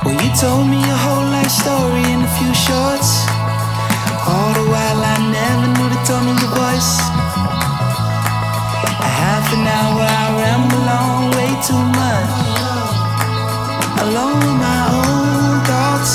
You told me your whole life story in a few shorts. All the while I never knew the tone of your voice. A half an hour I ramble on way too much, alone with my own thoughts.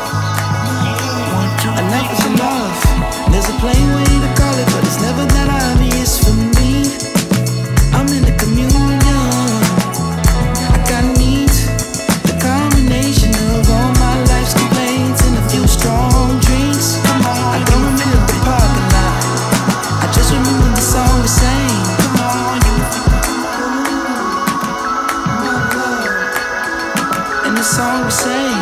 Enough is enough. There's a plain way to call it, but it's never that obvious for me. I'm in the communion. I got needs, the combination of all my life's complaints and a few strong drinks. I don't remember the parking lot, I just remember the song we sang. And the song we sang.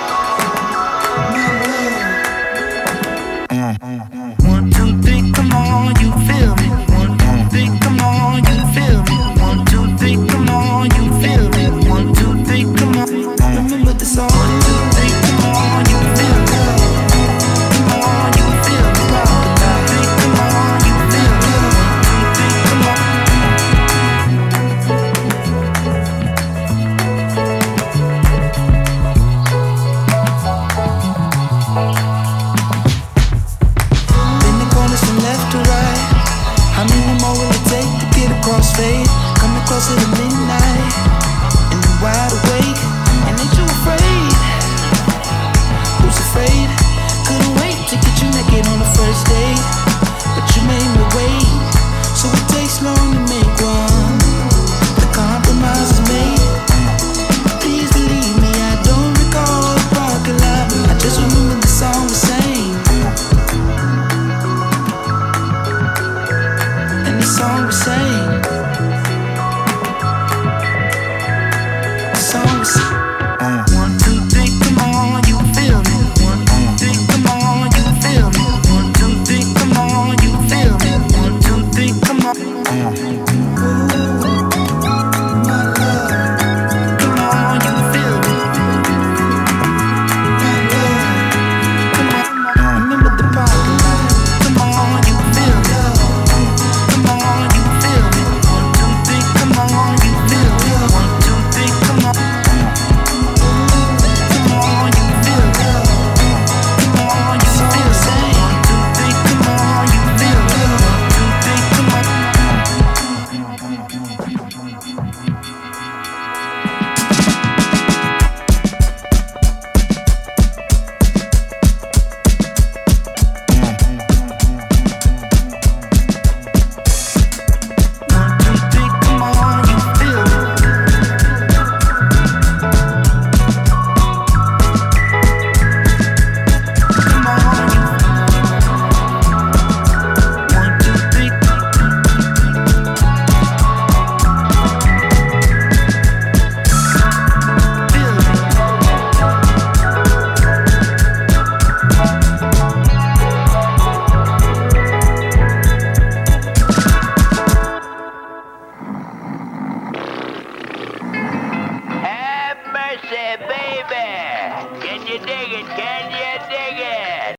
Crossfade, coming closer to midnight, and you're wide awake, and ain't you afraid? Who's afraid? Couldn't wait to get you naked on the first date, but you made me wait, so it takes long to make one. The compromise is made. Please believe me, I don't recall the parking lot, I just remember the song we sang. And the song we sang. Ooh.